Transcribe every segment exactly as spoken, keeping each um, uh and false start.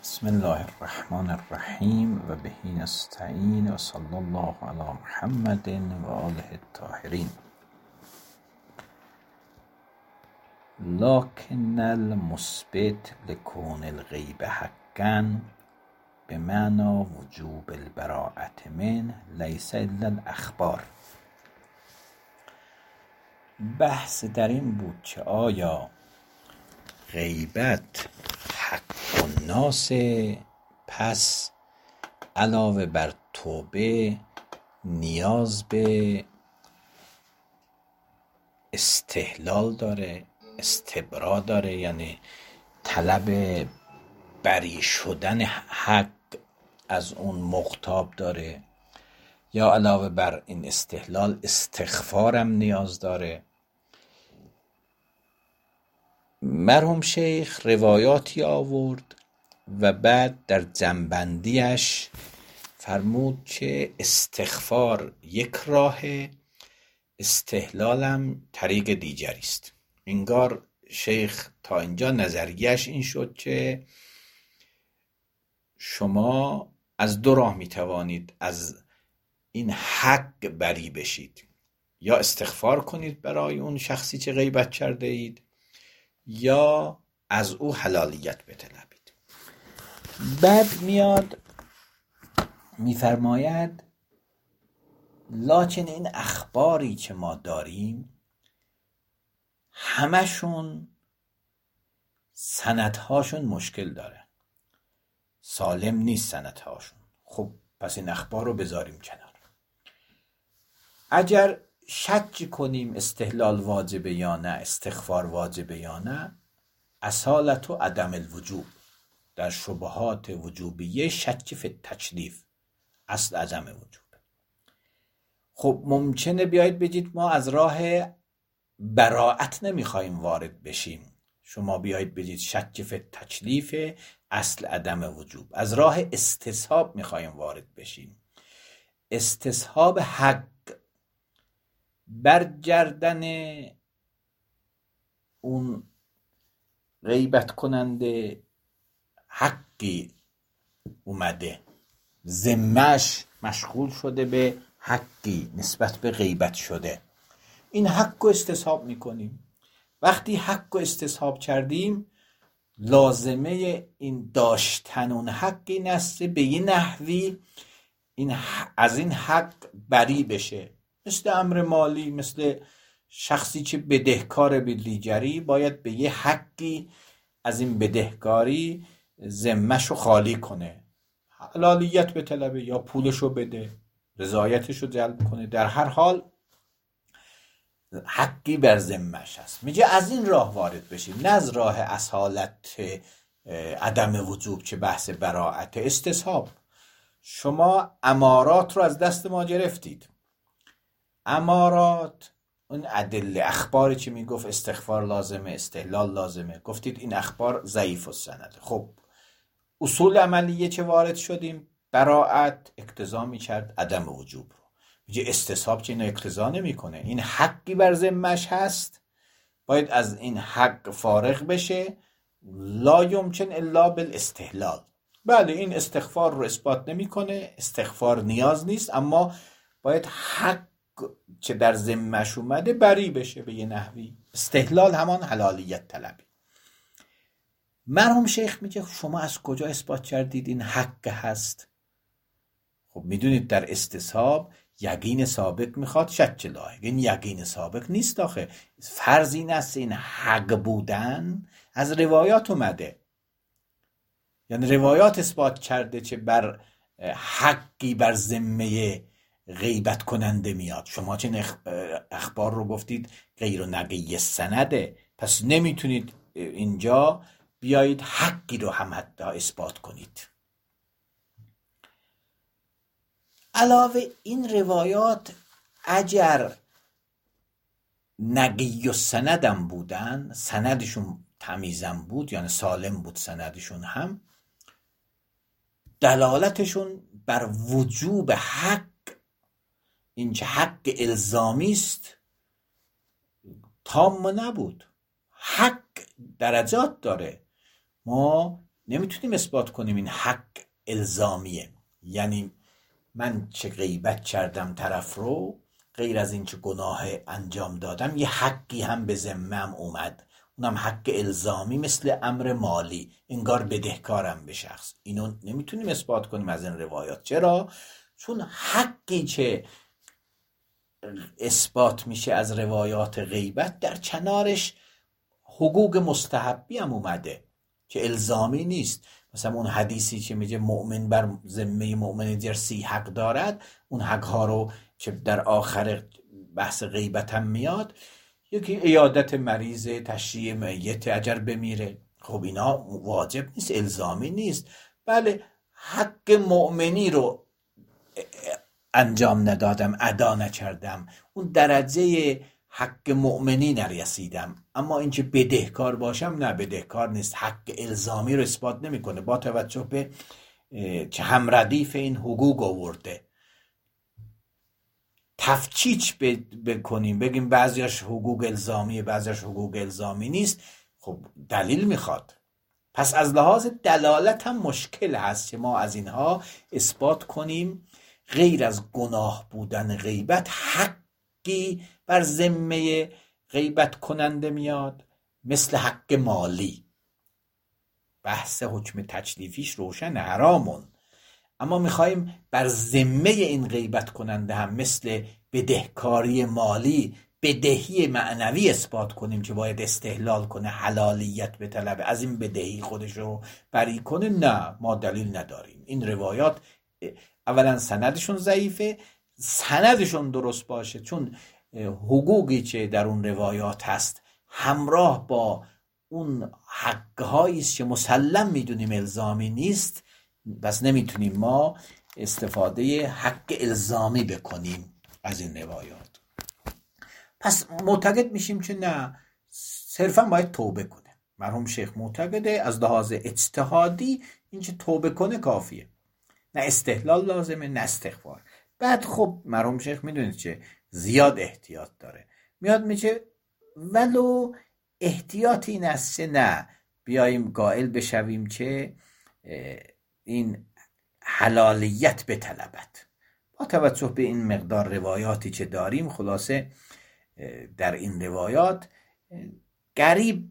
بسم الله الرحمن الرحیم و بهی نستعین و صلی الله علی محمد و آله الطاهرین. لکن المثبت لکون الغیب حقا به معنی وجوب البراءة من لیس الا الاخبار. بحث در این بود که آیا غیبت حق الناس، پس علاوه بر توبه نیاز به استحلال داره، استبرا داره، یعنی طلب بری شدن حق از اون مغتاب داره، یا علاوه بر این استحلال استغفارم نیاز داره. مرحوم شیخ روایاتی آورد و بعد در جنبندیش فرمود که استغفار یک راه، استحلالم طریق دیگری است. انگار شیخ تا اینجا نظریهش این شد که شما از دو راه میتوانید از این حق بری بشید، یا استغفار کنید برای اون شخصی که غیبت کرده اید، یا از او حلالیت بطلبید. بعد میاد میفرماید لکن این اخباری که ما داریم همشون سندهاشون مشکل داره، سالم نیست سندهاشون. خب پس این اخبار رو بذاریم کنار. اگر شک کنیم استحلال واجبه یا نه، استغفار واجبه یا نه، اصالت و عدم الوجوب در شبهات وجوبیه شک فی التکلیف، اصل عدم وجوب. خب ممکنه بیایید بگید ما از راه براءت نمیخوایم وارد بشیم، شما بیایید بگید شک فی التکلیف اصل عدم وجوب، از راه استصحاب میخوایم وارد بشیم. استصحاب حق، برگردن اون غیبت کننده حقی اومده، ذمه‌اش مشغول شده به حقی نسبت به غیبت شده، این حق رو استصحاب میکنیم. وقتی حق رو استصحاب کردیم، لازمه این داشتن اون حق این است به یه نحوی این از این حق بری بشه. مثل امر مالی، مثل شخصی که بدهکار به دیگری باید به یه حقی از این بدهکاری ذمه‌شو خالی کنه، حلالیت به طلبه یا پولشو بده، رضایتشو جلب کنه، در هر حال حقی بر ذمه‌ش هست. میگه از این راه وارد بشیم، نه از راه اصالت عدم وجوب که بحث براءت استصحاب. شما امارات رو از دست ما گرفتید، امارات اون ادله اخباری که میگفت استغفار لازمه، استحلال لازمه، گفتید این اخبار ضعیف السند. خب اصول عملیه که وارد شدیم، براءت اقتضا میکرد عدم وجوب رو. میگه استصحاب که اینو اقتضا نمیکنه، این حقی بر ذمه‌اش هست، باید از این حق فارغ بشه، لا یمکن الا بالاستحلال. بله این استغفار رو اثبات نمیکنه، استغفار نیاز نیست، اما باید حق که در ذمه‌اش اومده بری بشه به یه نحوی. استحلال همان حلالیت طلبی. مرحوم شیخ میگه شما از کجا اثبات کردید این حق هست؟ خب میدونید در استصحاب یقین سابق میخواد شک لاحق، این یقین سابق نیست. آخه فرض این است این حق بودن از روایات اومده، یعنی روایات اثبات کرده که بر حقی بر ذمه غیبت کننده میاد. شما چه اخبار رو گفتید غیر و نقی سنده، پس نمیتونید اینجا بیایید حقی رو هم حتی اثبات کنید. علاوه این روایات اگر نقی و سندم بودن، سندشون تمیزم بود، یعنی سالم بود سندشون، هم دلالتشون بر وجوب حق، این که حق الزامی است، تام نبود. حق درجات داره. ما نمیتونیم اثبات کنیم این حق الزامیه، یعنی من چه غیبت کردم طرف رو، غیر از این چه گناه انجام دادم یه حقی هم به ذمم اومد، اونم حق الزامی مثل امر مالی، انگار بدهکارم به شخص. اینو نمیتونیم اثبات کنیم از این روایات. چرا؟ چون حقی که اثبات میشه از روایات غیبت در کنارش حقوق مستحبی هم اومده که الزامی نیست. مثلا اون حدیثی که میگه مؤمن بر ذمه مؤمن دیگر سی حق دارد، اون حق ها رو که در آخر بحث غیبت هم میاد، یکی عیادت مریض، تشریع میت اگر بمیره، خب اینا واجب نیست، الزامی نیست. بله حق مؤمنی رو انجام ندادم، ادا نکردم، اون درجه حق مؤمنی نرسیدم، اما اینکه بدهکار باشم نه، بدهکار نیست. حق الزامی رو اثبات نمیکنه با توجه به که هم ردیف این حقوق آورده. تفکیک بکنیم بگیم بعضیش حقوق الزامیه بعضیش حقوق الزامی نیست، خب دلیل میخواد. پس از لحاظ دلالت هم مشکل هست که ما از اینها اثبات کنیم غیر از گناه بودن غیبت حقی بر ذمه غیبت کننده میاد مثل حق مالی. بحث حکم تکلیفیش روشن، حرامون، اما میخوایم بر ذمه این غیبت کننده هم مثل بدهکاری مالی بدهی معنوی اثبات کنیم که باید استحلال کنه، حلالیت به طلب از این بدهی خودش رو بری کنه. نه، ما دلیل نداریم. این روایات اولا سندشون ضعیفه، سندشون درست باشه چون حقوقی که در اون روایات هست همراه با اون حقهایی است که مسلم میدونیم الزامی نیست، بس نمیتونیم ما استفاده حق الزامی بکنیم از این روایات. پس معتقد میشیم که نه، صرفا باید توبه کنه. مرحوم شیخ معتقده از لحاظ اجتهادی این که توبه کنه کافیه، نه استحلال لازمه نه استغفار. بعد خب مرحوم شیخ میدونید که زیاد احتیاط داره، میاد میشه ولو احتیاط این است که نه بیاییم قائل بشویم که این حلالیت به طلبت. با توجه به این مقدار روایاتی که داریم، خلاصه در این روایات غریب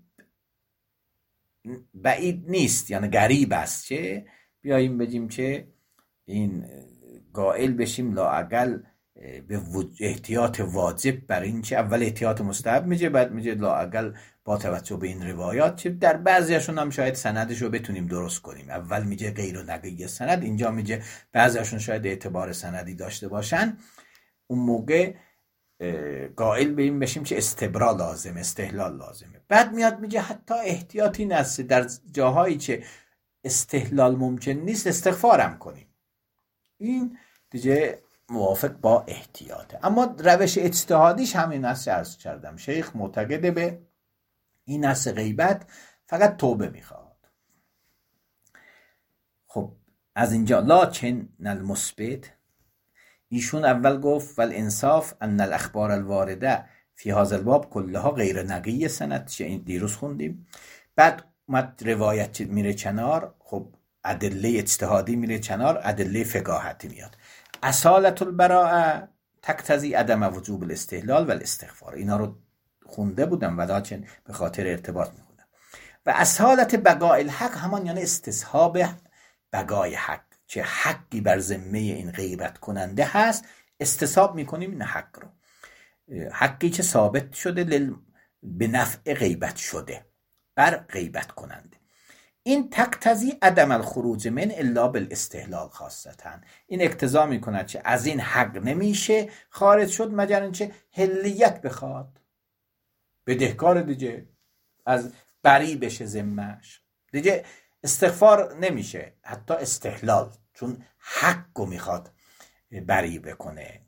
بعید نیست، یعنی غریب است که بیاییم بگیم که این قائل بشیم لااقل به احتیاط واجب بر این که اول احتیاط مستحب میگه، بعد میگه لااقل با توجه به این روایات که در بعضیشون هم شاید سندش رو بتونیم درست کنیم. اول میگه غیر و نقی سند، اینجا میگه بعضیشون شاید اعتبار سندی داشته باشن، اون موقع قائل به این بشیم که استبرا لازم، استحلال لازمه. بعد میاد میگه حتی احتیاطی نست، در جاهایی که استحلال ممکن نیست استغفارم کنیم. این دیگه موافق با احتیاطه. اما روش اجتهادیش همین است عرض کردم. شیخ معتقد به این است غیبت فقط توبه میخواد. خب از اینجا لکن المثبت، ایشون اول گفت والانصاف ان الاخبار الوارده فی هذا الباب کلها غیر نقی سند، چه این دیروز خوندیم. بعد اومد روایت میره کنار، خب ادله اجتهادی میره کنار، ادله فقاهتی میاد. اصالت البراءه تقتضی عدم وجوب الاستحلال و الاستغفار، اینا رو خونده بودم ولکن به خاطر ارتباط میخونم. و اصالت بقاء الحق همان یعنی استصحاب بقای حق، چه حقی بر ذمه این غیبت کننده هست استصحاب میکنیم این حق رو، حقی که ثابت شده لل... به نفع غیبت شده بر غیبت کننده. این تقتضی عدم الخروج من الا بالاستحلال خاصتا، این اقتضا میکند که از این حق نمیشه خارج شد مگر اینکه حلیت بخواد، بدهکار دیگه از بری بشه ذمه‌اش، دیگه استغفار نمیشه، حتی استحلال، چون حقو میخواد بری بکنه.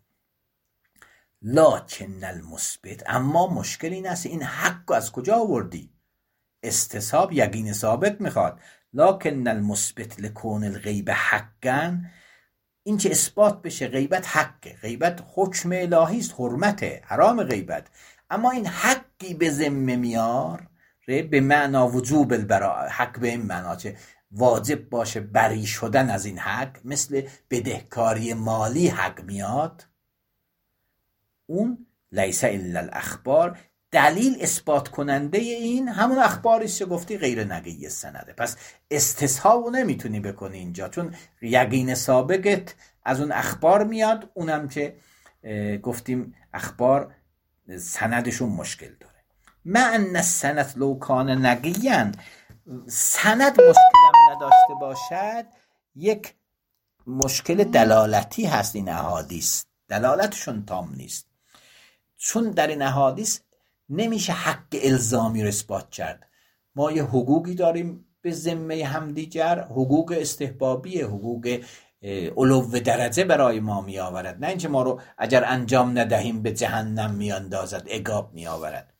لکن المثبت، اما مشکل این است این حقو از کجا آوردی؟ استصحاب یقین ثابت میخواد. لکن المثبت لکون الغیبه حقا، این که اثبات بشه غیبت حقه، غیبت حکم الهی است، حرمته، حرام غیبت، اما این حقی به ذمه میار به معنا وجوب البراءه، حق به این معنا که واجب باشه بری شدن از این حق، مثل بدهکاری مالی حق میاد، اون لیس الا الاخبار دلیل اثبات کننده این همون اخباری است که گفتی غیر نقی سنده. پس استصحاب نمیتونی بکنی اینجا، چون یقین سابقت از اون اخبار میاد، اونم که گفتیم اخبار سندشون مشکل داره. مع ان السند لو کان نقیاً، سند مشکلم نداشته باشد، یک مشکل دلالتی هست. این احادیث دلالتشون تام نیست، چون در این احادیث نمیشه حق الزامی رو اثبات کرد. ما یه حقوقی داریم به ذمه همدیگر، حقوق استحبابیه، حقوق علو درجه برای ما می آورد، نه اینکه ما رو اگر انجام ندهیم به جهنم می اندازد، عقاب می آورد.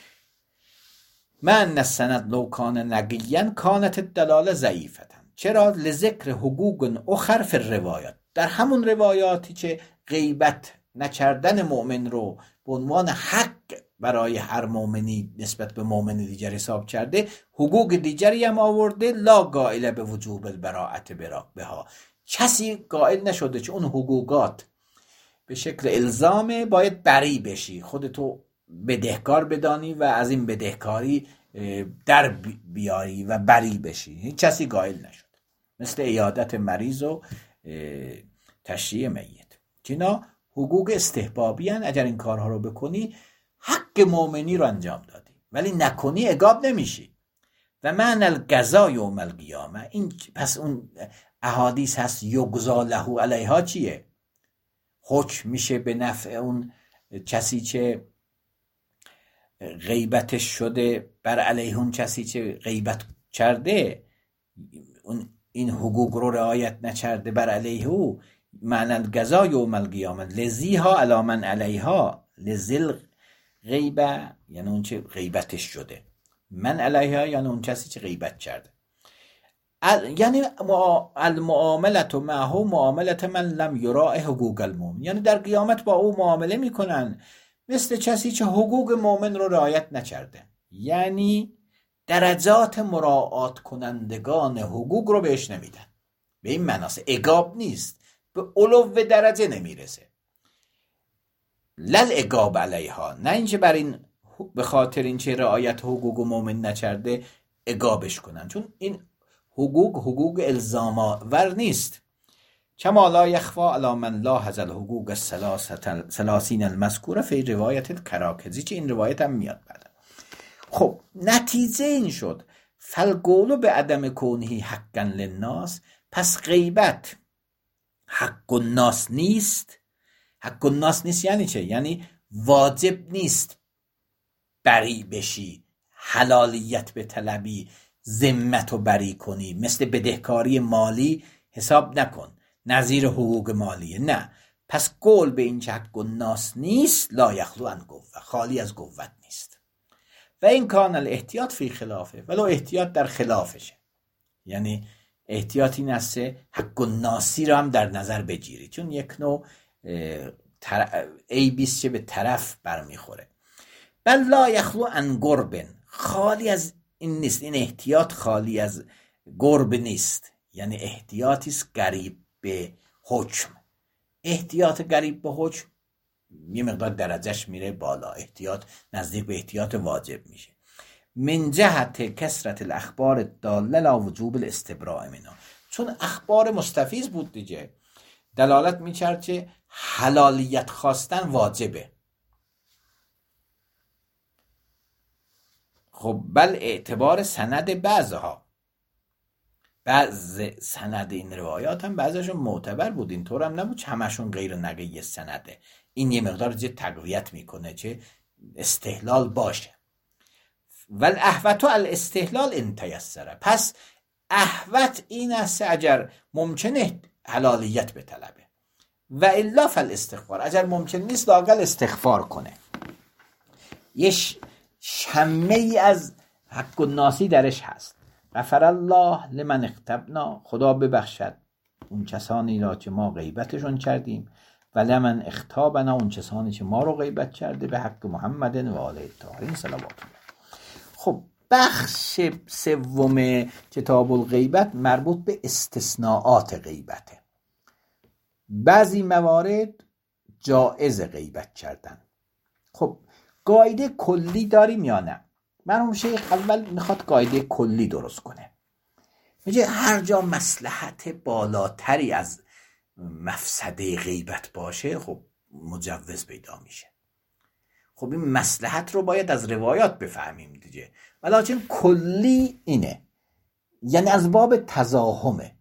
من السند لو کان نقیاً کانت الدلاله ضعیفة. چرا؟ لذکر حقوق اخر فی الروایات، در همون روایاتی که غیبت نکردن مؤمن رو به عنوان حق برای هر مؤمنی نسبت به مؤمن دیگر حساب کرده، حقوق دیگری هم آورده. لا قائل به وجوب البراءة بها، کسی قائل نشده که اون حقوقات به شکل الزامه باید بری بشی، خودتو بدهکار بدانی و از این بدهکاری در بیاری و بری بشی. هیچ کسی قائل نشد، مثل عیادت مریض و تشریع میت که اینا حقوق استحبابی هن. اگر این کارها رو بکنی حق مؤمنی رو انجام دادی، ولی نکنی عقاب نمیشی. و معنی القضا یوم القیامه، این پس اون احادیث هست یقضا له علیها چیه؟ حکم میشه به نفع اون کسی که غیبتش شده بر علیه اون کسی که غیبت کرده، اون این حقوق رو رعایت نکرده بر علیه او. معنی القضا یوم القیامه لذیها علی من علیها، لذل غیبه یعنی اون که غیبتش شده، من علیها یعنی اون کسی که غیبت کرده. یعنی المعاملت معه معاملت من لم یراء حقوق المؤمن، یعنی در قیامت با او معامله میکنن مثل کسی که حقوق مؤمن رو رعایت نکرده، یعنی درجات مراعات کنندگان حقوق رو بهش نمیدن. به این معناست عقاب نیست، به علو درجه نمیرسه. لل عقاب علیها، نه اینکه بر این به خاطر اینکه رعایت حقوق مؤمن نکرده عقابش کنن، چون این حقوق حقوق الزام آور نیست. کما لا یخفی علی من لاحظ الحقوق الثلاثین المذکوره فی روایت الکراکزی، که این روایت هم میاد بعد. خب نتیجه این شد فالقول به عدم کونه حقا للناس، پس غیبت حق الناس نیست. حق الناس نیست یعنی چه؟ یعنی واجب نیست بری بشی، حلالیت به طلبی، ذمت رو بری کنی، مثل بدهکاری مالی حساب نکن، نظیر حقوق مالیه، نه. پس قول به این که حق الناس نیست لا یخلو عن قوه، خالی از قوت نیست. و این کان الاحتیاط فی خلافه، ولو احتیاط در خلافشه، یعنی احتیاط این است حق الناسی رو هم در نظر بگیری، چون یک نوع ای بیست که به طرف برمیخوره. بل لا یخلو عن قرب، خالی از این نیست، این احتیاط خالی از قرب نیست، یعنی احتیاطی است قریب به حکم. احتیاط قریب به حکم یه مقدار درجهش میره بالا، احتیاط نزدیک به احتیاط واجب میشه. من جهت کثرت الاخبار الداله علی وجوب الاستبراء منها، چون اخبار مستفیض بود دیگه، دلالت میکرد که حلالیت خواستن واجبه. خب بل اعتبار سند بعضها، بعض سند این روایات هم بعضشون معتبر بود، اینطور هم نبود همشون غیر نقی سنده. این یه مقدار چه تقویت میکنه چه استحلال باشه. ول احوت الاستحلال ان تیسره، پس احوت این است اگر ممکنه حلالیت به طلبه، و الا فالاستغفار، اگر ممکن نیست لااقل استغفار کنه. یه شمه ای از حق الناسی درش هست. غفر الله لمن اغتبنا، خدا ببخشد اون کسانی را که ما غیبتشون کردیم، و لمن اغتابنا، اون کسانی که ما رو غیبت کرده، به حق محمد و آله الطاهرین صلوات الله. خب بخش سوم کتاب الغیبت مربوط به استثناءات غیبته. بعضی موارد جایز غیبت کردن. خب قاعده کلی داریم یا نه؟ مرحوم شیخ اول میخواد قاعده کلی درست کنه. میگه هر جا مصلحت بالاتری از مفسده غیبت باشه خب مجوز پیدا میشه. خب این مصلحت رو باید از روایات بفهمیم دیگه، ولیکن کلی اینه، یعنی از باب تزاحمه.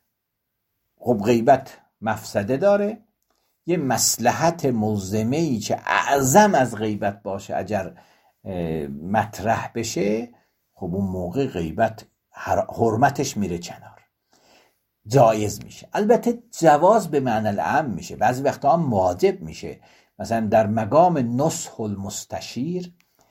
خب غیبت مفسده داره، یه مصلحت ملزمه ای که اعظم از غیبت باشه اگر مطرح بشه، خب اون موقع غیبت حرمتش میره کنار، جایز میشه. البته جواز به معنی العام میشه، بعضی وقتا هم واجب میشه. مثلا در مقام نصح المستشیر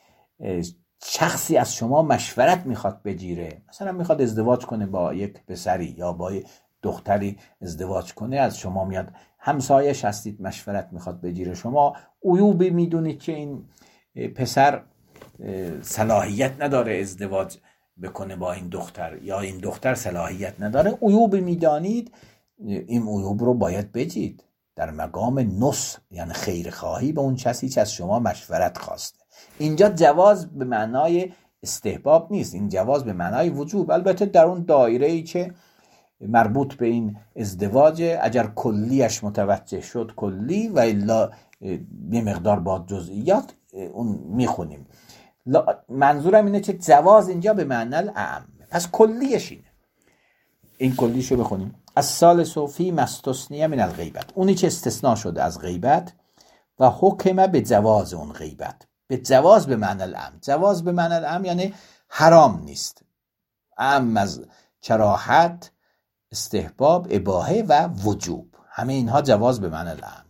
شخصی از شما مشورت میخواد بگیره، مثلا میخواد ازدواج کنه با یک پسری یا با یک دختری ازدواج کنه، از شما میاد همسایش هستید مشورت میخواد بگیره، شما عیوبی میدونید که این پسر صلاحیت نداره ازدواج بکنه با این دختر یا این دختر صلاحیت نداره، عیوبی میدانید، این عیوب رو باید بگید در مقام نصح، یعنی خیرخواهی به اون کسی که از شما مشورت خواسته. اینجا جواز به معنای استحباب نیست، این جواز به معنای وجوب. البته در اون دایره ای که مربوط به این ازدواج اگر کلیش متوجه شد کلی و الا یه مقدار با جزئیات اون میخونیم. منظورم اینه که جواز اینجا به معنی الاعم، پس کلیش اینه. این کلیشو بخونیم. از سال صوفی مستثنیه من الغیبت، اونی که استثناء شده از غیبت، و حکم به جواز اون غیبت. به جواز به معنی الاعم، جواز به معنی الاعم یعنی حرام نیست، اعم از کراهت، استحباب، اباحه و وجوب، همه اینها جواز به معنی الاعم.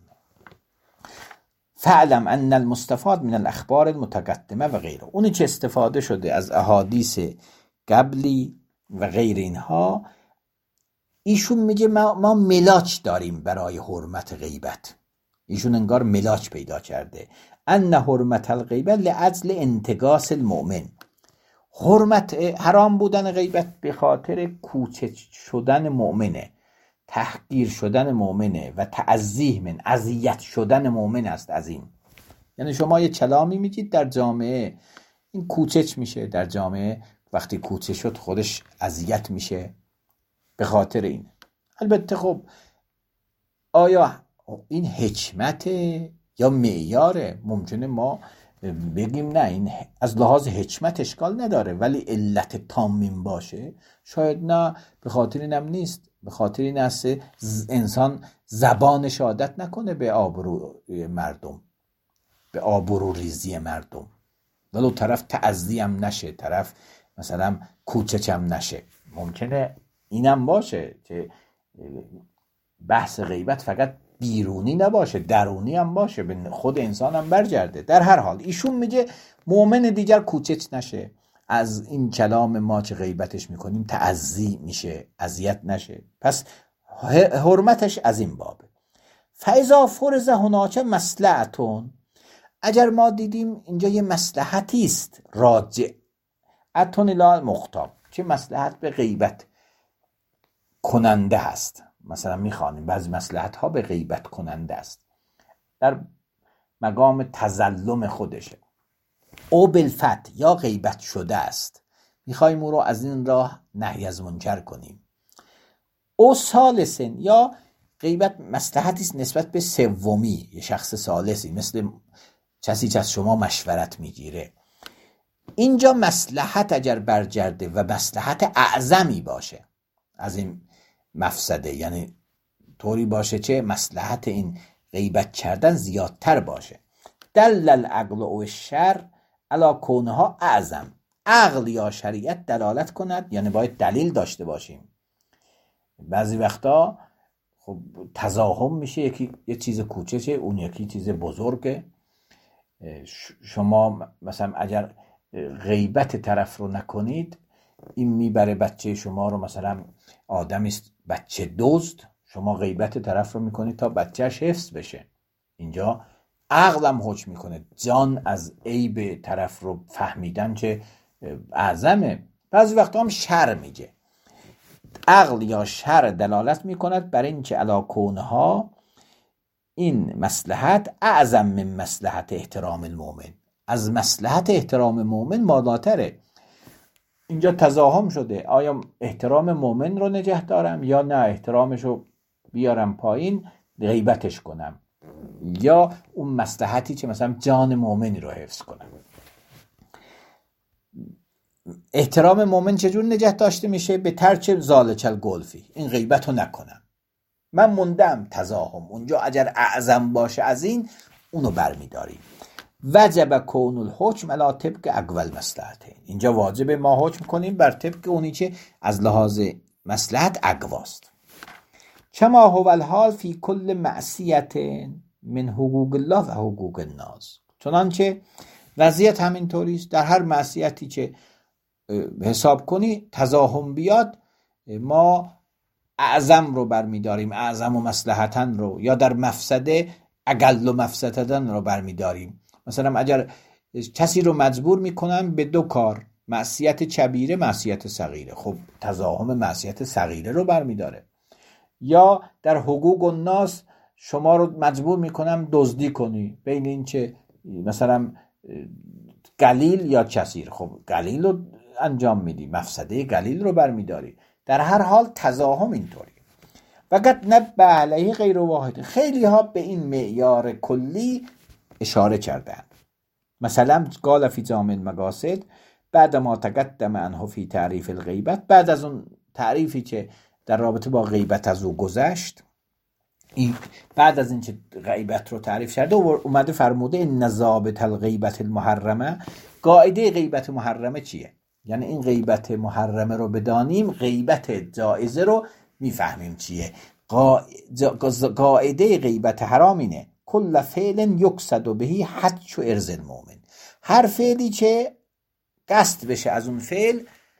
فعلم ان المستفاد من الاخبار المتقدمه و غیره، اونی که استفاده شده از احادیث قبلی و غیر اینها، ایشون میگه ما, ما ملاک داریم برای حرمت غیبت. ایشون انگار ملاک پیدا کرده. ان حرمت الغیبت لعجل انتقاص المؤمن، حرمت حرام بودن غیبت به خاطر کوچک شدن مؤمنه، تحقیر شدن مؤمنه و تعزیه من، اذیت شدن مؤمن است از این. یعنی شما یه کلامی میگید در جامعه، این کوچک میشه در جامعه، وقتی کوچک شد خودش اذیت میشه به خاطر این. البته خب آیا این حکمت یا معیاره؟ ممکنه ما بگیم نه این از لحاظ حکمت اشکال نداره، ولی علت تامین باشه شاید نه، به خاطر اینم نیست، به خاطر این است انسان زبانش عادت نکنه به آبرو مردم، به آبرو ریزی مردم، ولو طرف تعزیم نشه، طرف مثلا کوچکم نشه. ممکنه اینم باشه که بحث غیبت فقط بیرونی نباشه، درونی هم باشه، به خود انسان هم برگرده. در هر حال ایشون میگه مؤمن دیگر کوچک نشه، از این کلام ما که غیبتش میکنیم تعزی میشه، اذیت نشه، پس حرمتش از این بابه. فاذا فرض هناک مصلحتون، اگر ما دیدیم اینجا یه مصلحتی است راجع اتون الی مختاب، چه مصلحت به غیبت کننده هست، مثلا میخوانیم بعضی مصلحت ها به غیبت کننده است، در مقام تظلم خودشه، او بالفت یا غیبت شده است، میخوایم او رو از این راه نهی از منکر کنیم، او ثالثن یا غیبت مصلحتی است نسبت به سومی، یه شخص ثالثی، مثل کسی که از شما مشورت میگیره. اینجا مصلحت اگر برگرده و مصلحت اعظمی باشه از این مفسده، یعنی طوری باشه که مصلحت این غیبت کردن زیادتر باشه، دل العقل و الشرع علی کونها اعظم، عقل یا شریعت دلالت کند، یعنی باید دلیل داشته باشیم. بعضی وقتا خب تزاحم میشه، یکی یه چیز کوچکه اون یکی چیز بزرگه. شما مثلا اگر غیبت طرف رو نکنید، این میبره بچه شما رو، مثلا آدمی است بچه دزد، شما غیبت طرف رو میکنید تا بچهش حفظ بشه. اینجا عقلم حکم میکنه، جان از عیب طرف رو فهمیدن که اعظمه. بعضی وقتا هم شر میگه. عقل یا شر دلالت میکند بر این که علی کونها این مصلحت اعظم من مصلحت احترام المؤمن، از مصلحت احترام مؤمن مالاتره. اینجا تزاحم شده، آیا احترام مؤمن رو نگه دارم یا نه احترامش رو بیارم پایین غیبتش کنم، یا اون مصلحتی که مثلا جان مؤمنی رو حفظ کنم. احترام مؤمن چجور نگه داشته میشه؟ به ترک زالچ الگلفی، این غیبت رو نکنم. من موندم تزاحم، اونجا اگر اعظم باشه از این اونو برمیداریم. وجب کون الحکم علی طبق اقوال مصلحتین، اینجا واجب ما حکم کنیم بر طبق اونی که از لحاظ مصلحت اقواست. کما هو الحال فی کل معصیت من حقوق الله و حقوق الناس، چنانچه وضعیت همینطوری است. در هر معصیتی که حساب کنی تزاحم بیاد، ما اعظم رو برمیداریم، اعظم و مصلحتن رو، یا در مفسده اقل و مفسدتن رو برمیداریم. مثلا اگر کسی رو مجبور میکنم به دو کار، معصیت کبیره معصیت صغیره، خب تزاحم معصیت صغیره رو برمیداره. یا در حقوق الناس شما رو مجبور میکنم دزدی کنی، بین این که مثلا قلیل یا کثیر، خب قلیل رو انجام میدی، مفسده قلیل رو برمیداری. در هر حال تزاحم اینطوری. فقط نبه علیه غیر واحد، خیلی ها به این معیار کلی اشاره کردن. مثلا قال فی جامع المقاصد بعد ما تقدم عنه فی تعریف الغیبت، بعد از اون تعریفی که در رابطه با غیبت از او گذشت، این بعد از این که غیبت رو تعریف کرده اومده فرموده ان ضابط الغیبت المحرمه، قاعده غیبت محرمه چیه؟ یعنی این غیبت محرمه رو بدانیم، غیبت جایزه رو میفهمیم چیه. قاعده غیبت حرام اینه کل فعل یقصد بهی حج و ارز المؤمن، هر فعلی که قصد بشه از اون فعل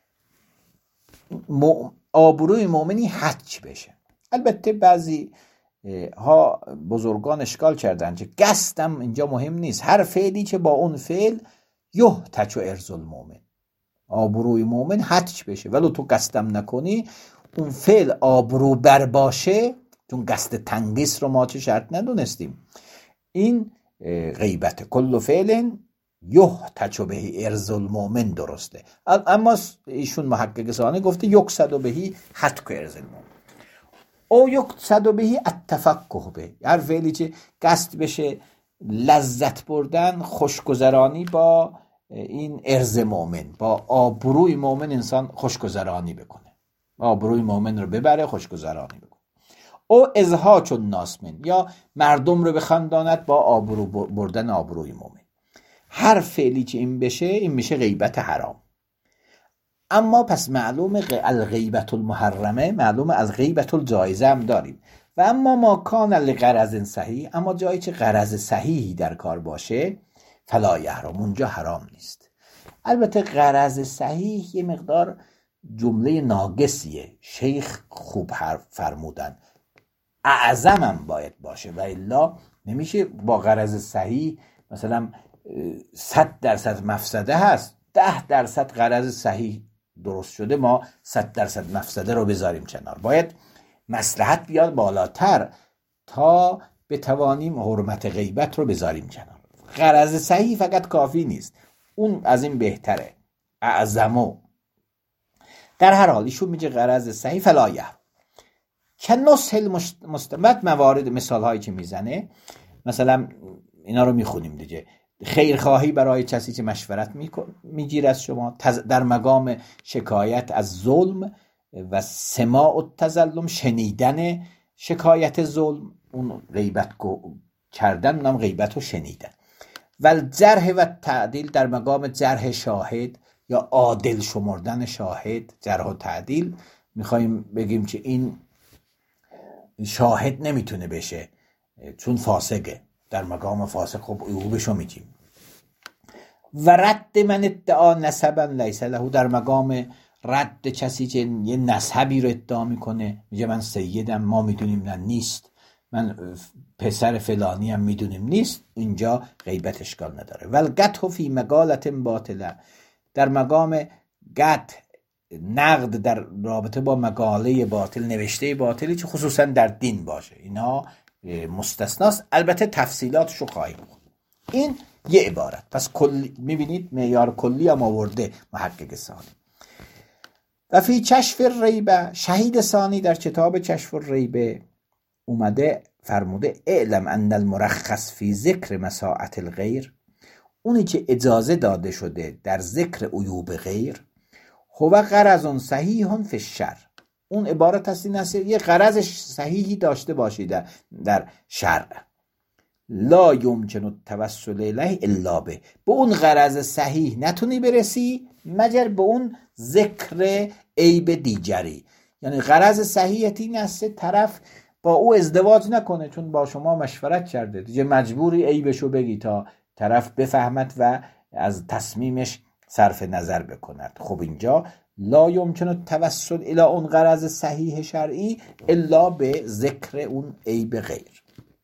آبروی مؤمنی حج بشه. البته بعضی ها بزرگان اشکال کردن که قصدم اینجا مهم نیست، هر فعلی که با اون فعل یحتج و ارز المؤمن، آبروی مؤمن حج بشه، ولو تو قصدم نکنی اون فعل آبرو بر باشه، چون قصد تنقیص رو ما چه شرط ندونستیم. این غیبت کل فعل یحتج به ارز المؤمن درسته، اما ایشون محقق ثانی گفته یقصد بهی حتک ارز المؤمن او یقصد بهی التفقه به، هر فعلی که قصد بشه لذت بردن، خوشگذرانی با این ارز مؤمن، با آبروی مؤمن انسان خوشگذرانی بکنه، آبروی مؤمن رو ببره خوشگذرانی بکنه. او ازهاج الناس من، یا مردم رو بخنداند با آبرو بردن آبروی مؤمن. هر فعلی که این بشه این میشه غیبت حرام. اما پس معلوم الغیبت المحرمه، معلوم از غیبت الجایزه هم داریم. و اما ما کان لغرض صحیح، اما جایی که غرض صحیحی در کار باشه فلا یحرم، اونجا حرام نیست. البته غرض صحیح یه مقدار جمله ناقصیه، شیخ خوب حرف فرمودن، اعظمم باید باشه و الا نمیشه با غرض صحیح مثلا صد درصد مفسده هست، ده درصد غرض صحیح درست شده، ما صد درصد مفسده رو بذاریم کنار. باید مصلحت بیاد بالاتر تا بتوانیم حرمت غیبت رو بذاریم کنار. غرض صحیح فقط کافی نیست، اون از این بهتره، اعظمو. در هر حال ایشون میگه غرض صحیح فلایه که نصح مستمد، موارد مثال هایی که میزنه، مثلا اینا رو میخونیم دیگه. خیرخواهی برای کسی که مشورت میگیره از شما، در مقام شکایت از ظلم و سماع التظلم، شنیدن شکایت ظلم، اون غیبت کردن، اونم غیبت رو شنیدن. و الجرح و تعدیل، در مقام جرح شاهد یا عادل شمردن شاهد، جرح و تعدیل میخوایم بگیم که این شاهد نمیتونه بشه چون فاسقه، در مقام فاسق خب عیوبشو میگیم. و رد من ادعا نسبا لیس له، در مقام رد کسی که یه نسبی رو ادعا میکنه، میگه من سیدم، ما میدونیم نه نیست، من پسر فلانی هم میدونیم نیست، اینجا غیبت اشکال نداره. ولقته فی مقالت باطله، در مقام قطع نقد در رابطه با مقاله باطل، نوشته باطلی که خصوصا در دین باشه، اینا مستثناست. البته تفصیلاتشو خواهیم خود. این یه عبارت. پس کلی میبینید معیار کلی هم آورده محقق ثانی. و فی کشف الریبه، شهید ثانی در کتاب کشف الریبه اومده فرموده اعلم ان المرخص فی ذکر مساعت الغیر، اونی که اجازه داده شده در ذکر عیوب غیر، هو غرض صحیح فی الشرع، اون عبارت هستی نصیر یه غرض صحیحی داشته باشید در شرع، لا یمکن التوسل الیه الا به، به اون غرض صحیح نتونی برسی مگر به اون ذکر عیب دیگری. یعنی غرض صحیحت این است طرف با او ازدواج نکنه چون با شما مشورت کرده، دیگه مجبوری عیبشو بگی تا طرف بفهمد و از تصمیمش صرف نظر بکند. خب اینجا لا یمکن التوسل الی اون غرض صحیح شرعی الا به ذکر اون عیب غیر.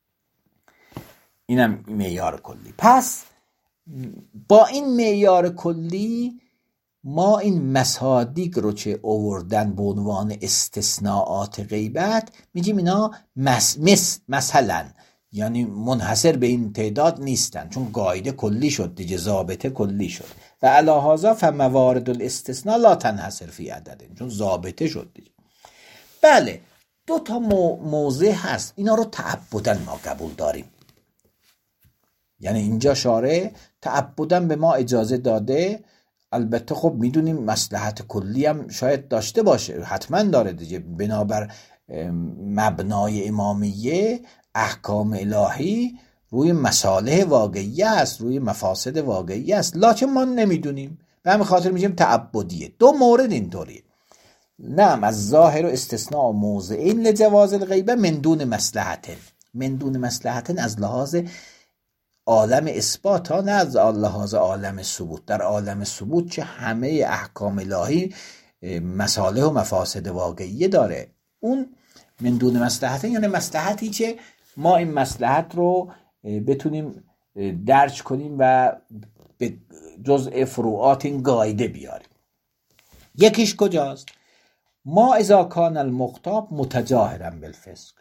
اینم معیار کلی. پس با این معیار کلی ما این مصادیق رو چه آوردن به عنوان استثناءات غیبت میگیم اینا مس مس مثلا، یعنی منحصر به این تعداد نیستن چون قاعده کلی شد دیگه، ضابطه کلی شد و علی هذا فموارد الاستثناء لا تنحصر فی عدد، چون ضابطه شد دیگه. بله دو تا موضع هست اینا رو تعبداً ما قبول داریم، یعنی اینجا شارع تعبداً به ما اجازه داده. البته خب میدونیم مصلحت کلی هم شاید داشته باشه، حتما داره دیگه، بنابر مبنای امامیه احکام الهی روی مصالح واقعی است، روی مفاسد واقعی است، لکن ما نمیدونیم به همین خاطر میگیم تعبدیه. دو مورد اینطوریه، نعم از ظاهر و استثناء موضعین لجواز الغیبه من دون مصلحت، من دون مصلحت از لحاظ عالم اثبات ها، نه از لحاظ عالم ثبوت. در عالم ثبوت چه همه احکام الهی مصالح و مفاسد واقعی داره، اون من دون مصلحت یعنی مصلحتی که ما این مصلحت رو بتونیم درک کنیم و به جزء فروعات این قاعده بیاریم. یکیش کجاست؟ ما اذا کان المخطاب متجاهرا بالفسق،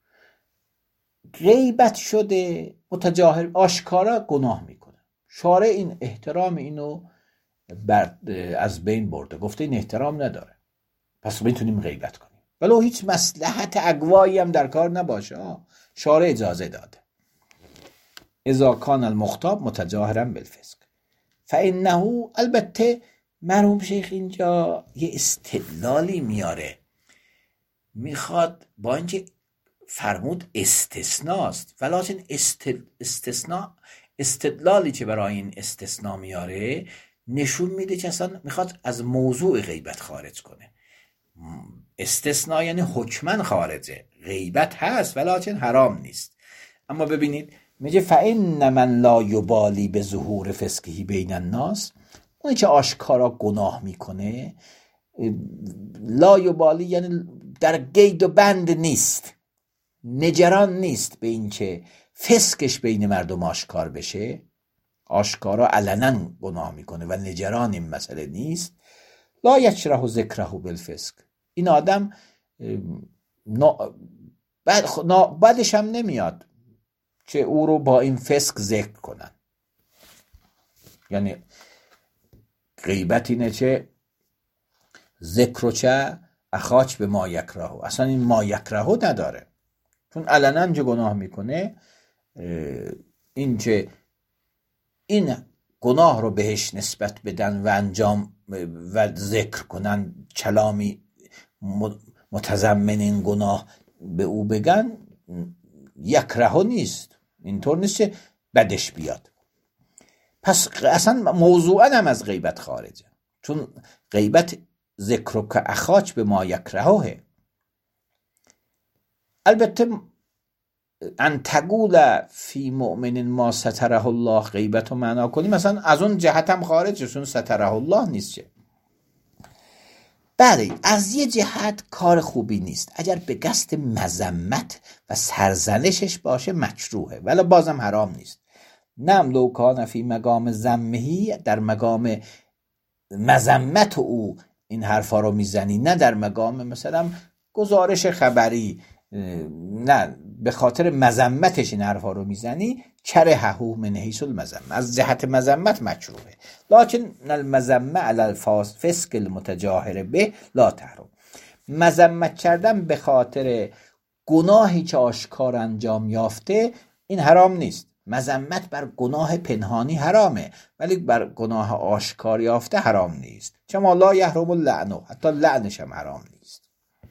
غیبت شده متجاهر آشکارا گناه میکنه، شارع این احترام اینو بر از بین برده، گفته این احترام نداره پس میتونیم غیبت کنیم ولو هیچ مصلحت اقوایی هم در کار نباشه، شارع اجازه داده. اذا کان المخطاب متجاهرا بالفسق فانه، البته مرحوم شیخ اینجا یه استدلالی میاره، میخواد با اینکه فرمود استثناست ولکن استثناء استدلالی که برای این استثناء میاره نشون میده که اصلا میخواد از موضوع غیبت خارج کنه. استثناء یعنی حکماً خارجه، غیبت هست ولکن حرام نیست. اما ببینید میگه فإن من لا یبالی به ظهور فسقه بین الناس، اونی که آشکارا گناه میکنه لا یبالی یعنی در قید و بند نیست، نگران نیست به این که فسقش بین مردم آشکار بشه، آشکارا علنا گناه میکنه و نگران این مسئله نیست. لا یکره ذکره بالفسق، این آدم بعد بعدش هم نمیاد که او رو با این فسق ذکر کنن. یعنی غیبت اینه که ذکر چه اخاچ به ما یکره، اصلا این ما یکره نداره چون علنا چه گناه میکنه، این که این گناه رو بهش نسبت بدن و انجام و ذکر کنن، کلامی متضمن این گناه به او بگن، یکره نیست، اینطور نیست که بدش بیاد. پس اصلا موضوعا هم از غیبت خارجه، چون غیبت ذکر که اخاچ به ما یکرهه. البته ان تقول فی مؤمن ما ستره الله غیبت و معنا کنیم مثلا از اون جهت هم خارجه، چون ستره الله نیست چه. بله از یه جهت کار خوبی نیست، اگر به قصد مذمت و سرزنشش باشه مکروهه ولی بازم حرام نیست. نم لو کان فی مقام ذمهی، در مقام مذمت او این حرفا رو میزنی، نه در مقام مثلا گزارش خبری، نه به خاطر مذمتش این حرفا رو میزنی، کرهه من حیث المذمه، از جهت مذمت مکروهه. لکن المذمه علی الفسق المتجاهر به لا تحرم. مذمت کردن به خاطر گناهی که آشکار انجام یافته این حرام نیست. مذمت بر گناه پنهانی حرامه، ولی بر گناه آشکار یافته حرام نیست. چما لا یحرم اللعن، حتی لعنش هم حرام نیست.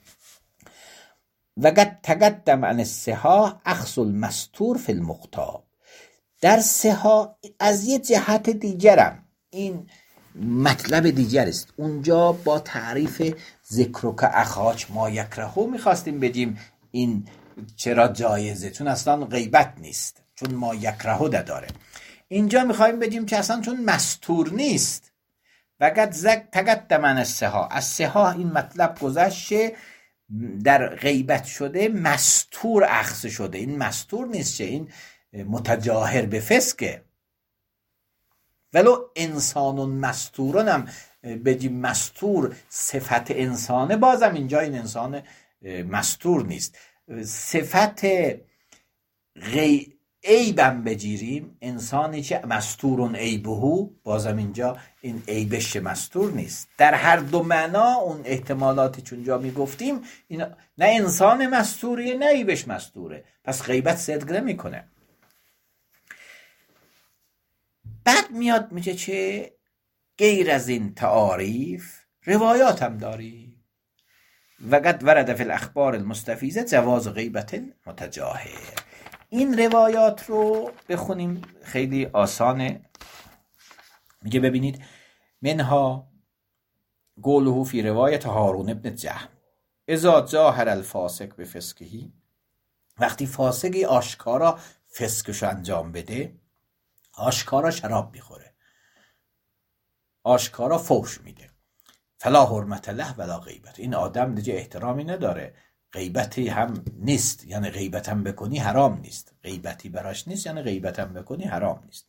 و قد تقدم عن الصحاح اخذ المستور فی المغتاب. در صحاح از یه جهت دیگرم این مطلب دیگر است. اونجا با تعریف ذکر که اخاک ما یکرهو میخواستیم بگیم این چرا جایزه، چون اصلا غیبت نیست، چون ما یکرهو داره. اینجا میخوایم بگیم که اصلا چون مستور نیست. و قد تقدم عن الصحاح، از صحاح این مطلب گذشته، در غیبت شده مستور اخذ شده. این مستور نیست چه، این متجاهر به فسقه. ولو انسان مستورون هم بگیم مستور صفت انسانه، بازم اینجا این انسان مستور نیست. صفت غی... عیبم بگیریم، انسانی که مستورون عیبهو، بازم اینجا این عیبش مستور نیست. در هر دو معنا اون احتمالاتی که اونجا میگفتیم، این نه انسان مستوریه نه عیبش مستوره، پس غیبت صدق نمیکنه. بعد میاد میگه چه غیر از این تعاریف روایات هم داری. و قد ورد فی الاخبار المستفیضه جواز غیبت متجاهر. این روایات رو بخونیم، خیلی آسانه. میگه ببینید، منها قوله فی روایت هارون ابن جهم اذا جاهر الفاسق به فسقهی، وقتی فاسقی آشکارا فسقش انجام بده، آشکارا شراب میخوره، آشکارا فحش میده، فلا حرمت له ولا غیبت، این آدم دیگه احترامی نداره، غیبتی هم نیست، یعنی غیبت هم بکنی حرام نیست، غیبتی براش نیست یعنی غیبت هم بکنی حرام نیست.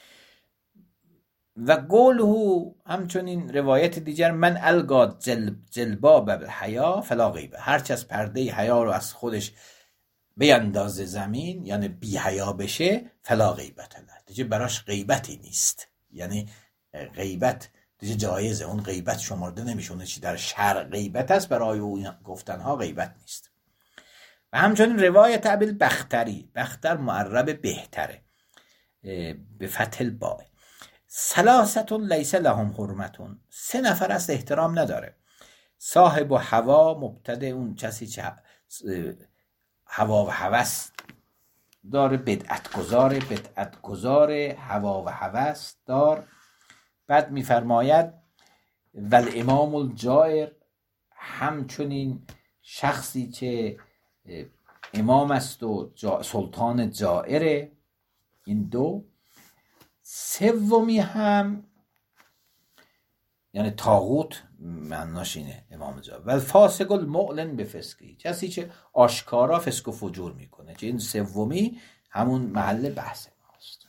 و قوله همچنین روایت دیگر، من القا جلب جلباب الحیا فلا غیبه، هرچه از پرده حیا رو از خودش بیندازه زمین، یعنی بی حیا بشه، فلا غیبت له، دیگه براش غیبتی نیست، یعنی غیبت دیگه جایزه، اون غیبت شمرده نمیشه، اون چی در شرع غیبت است برای اون گفتنها غیبت نیست. و همچنین روایت ابی البختری، بختر معرب بهتره به فتح الباء، ثلاثه لیس لهم حرمتون، سه نفر است احترام نداره. صاحب و هوا، مبتدع اون کسی که هوا و هوس داره، بدعت گذاره، بدعت گذاره، هوا و هوس دار. بعد میفرماید ول امام الجائر، همچنین شخصی که امام است و جا سلطان جائره. این دو. سومی هم یعنی طاغوت، معناش اینه امام جائر. ول فاسق المعلن به فسقی، کسی که آشکارا فسق و فجور میکنه، که این سومی همون محل بحث ماست.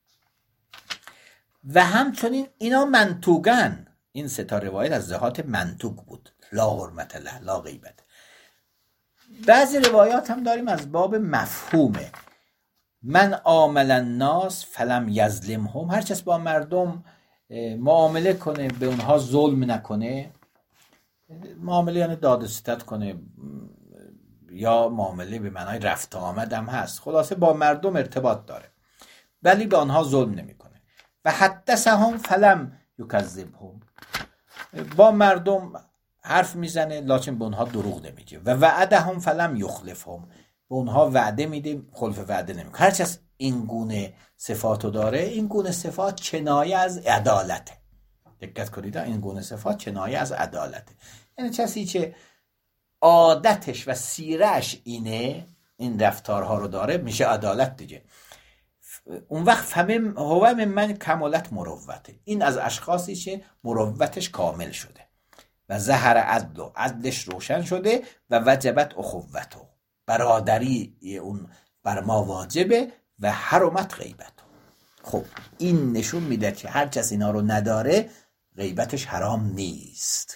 و همچنین اینا منطوقن، این سه تا روایت از جهات منطوق بود، لا حرمت له لا غیبت. بعضی روایات هم داریم از باب مفهومه، من عامل الناس فلم یظلمهم، هر کس با مردم معامله کنه به اونها ظلم نکنه، معامله یعنی داد و ستد کنه، یا معامله به معنای رفت آمد هم هست، خلاصه با مردم ارتباط داره ولی به آنها ظلم نمیکنه. و حدثهم فلم یکذبهم، با مردم حرف میزنه لکن به اونها دروغ نمیگه. و وعدهم فلم یخلفهم، به اونها وعده میده خلف وعده نمیکنه. هر کس این گونه صفاتو داره، این گونه صفات کنایه از عدالته. دقت کنید، این گونه صفات کنایه از عدالته، یعنی کسی که عادتش و سیرش اینه، این رفتارها رو داره، میشه عدالت دیگه. اون وقت فهم هو من کمالت مروته، این از اشخاصی که مروتش کامل شده و ظهر عدل و عدلش روشن شده و وجبت اخوته، برادری اون بر ما واجبه و حرمت غیبت. خب این نشون میده که هر کس اینا رو نداره غیبتش حرام نیست.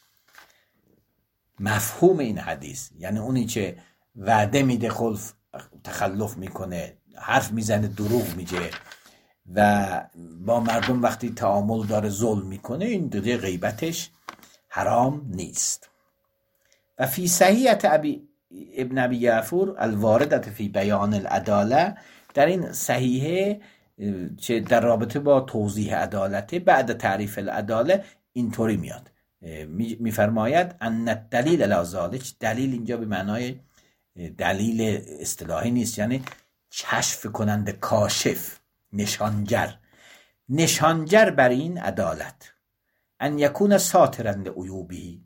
مفهوم این حدیث یعنی اونی که وعده میده خلف تخلف میکنه، حرف میزنه دروغ میگه و با مردم وقتی تعامل داره ظلم میکنه، این دیگه غیبتش حرام نیست. و فی صحیحة ابی ابن ابی یعفور الواردت فی بیان العداله، در این صحیحه چه در رابطه با توضیح عدالت بعد تعریف العداله اینطوری میاد، میفرماید ان الدلیل علی ذلک، دلیل اینجا به معنای دلیل اصطلاحی نیست، یعنی کشف کننده، کاشف، نشانگر، نشانگر بر این عدالت، ان یکون ساترا لعیوبه،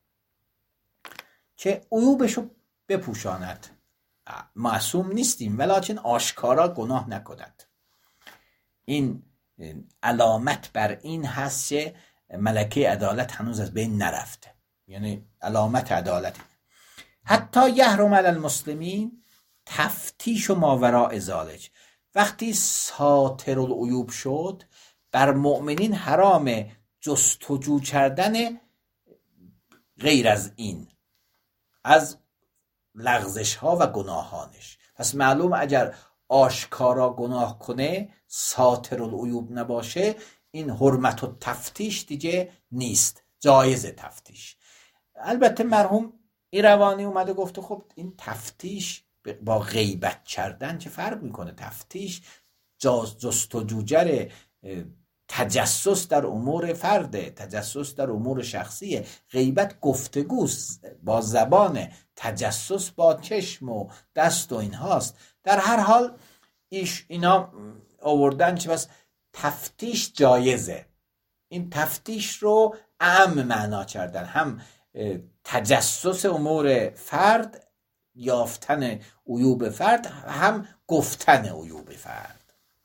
که عیوبشو بپوشاند. معصوم نیستیم ولکن آشکارا گناه نکند. این علامت بر این هست که ملکه عدالت هنوز از بین نرفته، یعنی علامت عدالت. حتی یحرم علی المسلمین تفتیش و ماوراء ذلک، وقتی ساتر العیوب شد بر مؤمنین حرام جستجو کردن غیر از این، از لغزش ها و گناهانش. پس معلوم اگر آشکارا گناه کنه، ساتر العیوب نباشه، این حرمت و تفتیش دیگه نیست، جایز تفتیش. البته مرحوم ایروانی اومده گفته خب این تفتیش با غیبت کردن چه فرق میکنه؟ تفتیش جستجوگر تجسس در امور فرده، تجسس در امور شخصیه. غیبت گفتگوست با زبان، تجسس با چشم و دست و این هاست. در هر حال ایش اینا آوردن که بس تفتیش جایزه. این تفتیش رو اعم معنا کردن، هم تجسس امور فرد، یافتن عیوب فرد، هم گفتن عیوب فرد.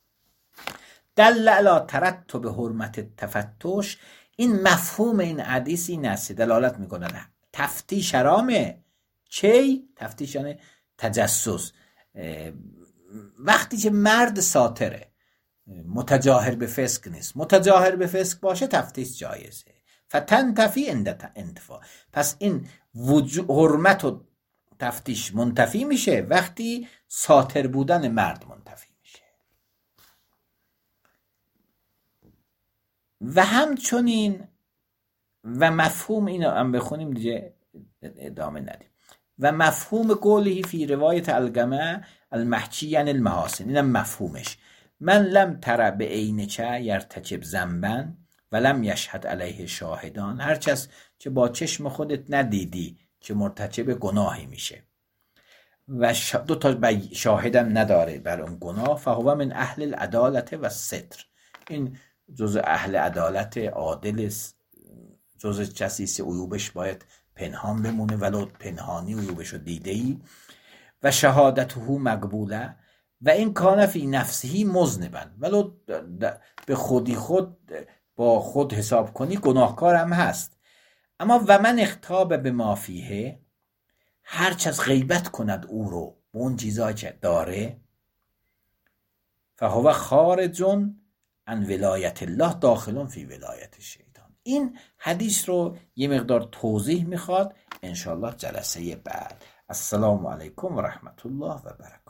دل علی ترتب حرمت تفتش، این مفهوم این حدیث این است، دلالت میکنه تفتیش حرامه. چی؟ تفتیش یعنی تجسس. وقتی که مرد ساتره، متجاهر به فسق نیست، متجاهر به فسق باشه تفتیش جایزه. فتنتفی انتفا، پس این حرمت و تفتیش منتفی میشه وقتی ساتر بودن مرد منتفی میشه. و همچنین و مفهوم اینو هم بخونیم دیگه ادامه ندیم. و مفهوم قوله فی روایت الگمه المحچی یعنی المحاسن، اینم مفهومش. من لم تر به عین چه یرتکب ذنبا و لم یشهد علیه شاهدان، هرچس که با چشم خودت ندیدی که مرتکب گناهی میشه و دو تا شاهدم نداره بر اون گناه، فهو من اهل العدالت و ستر، این جز اهل عدالت عادل، جز کسی عیوبش باید پنهان بمونه ولو پنهانی عیوبش رو دیده ای. و شهادته مقبوله و این کان فی نفسه مذنبا، ولو به خودی خود با خود حساب کنی گناهکار هم هست. اما و من اختاب به ما فیه، هرچ از غیبت کند او رو به اون چیزایی که داره، فهو خارجون عن ولایت الله داخلون فی ولایت شیطان. این حدیث رو یه مقدار توضیح میخواد انشاءالله جلسه بعد. السلام علیکم و رحمت الله و برکاته.